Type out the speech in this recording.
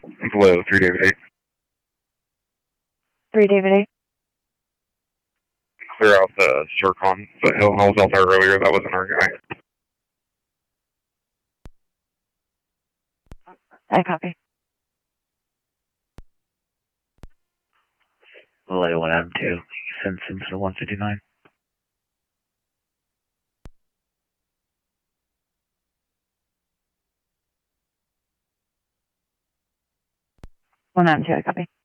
Hello, 3 David 8. 3 David 8. Clear out the Zircon. The hill I was out there earlier, that wasn't our guy. I copy. Hello, 1 Adam 2. Send Simpson 159. 1 Adam 2, I copy.